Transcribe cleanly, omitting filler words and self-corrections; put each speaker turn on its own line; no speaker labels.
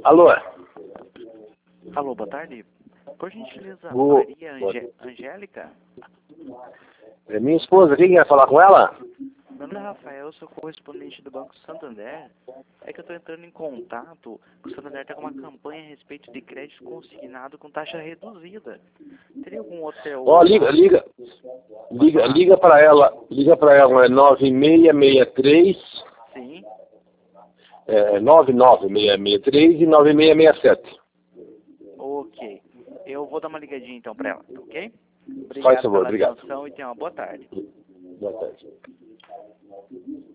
Alô?
Alô, boa tarde. Por gentileza,
Boa.
Maria Angélica?
É minha esposa, quem quer falar com ela?
Meu nome é Rafael, eu sou correspondente do Banco Santander. É que eu estou entrando em contato, o Santander está com uma campanha a respeito de crédito consignado com taxa reduzida. Teria algum hotel...
Ó, liga para ela, é 9663,
Sim,
99663 e 9667.
ok. Eu vou dar uma ligadinha então para ela, tá ok?
Faz favor,
Pela
obrigado.
atenção e tenha uma boa tarde.
Boa tarde.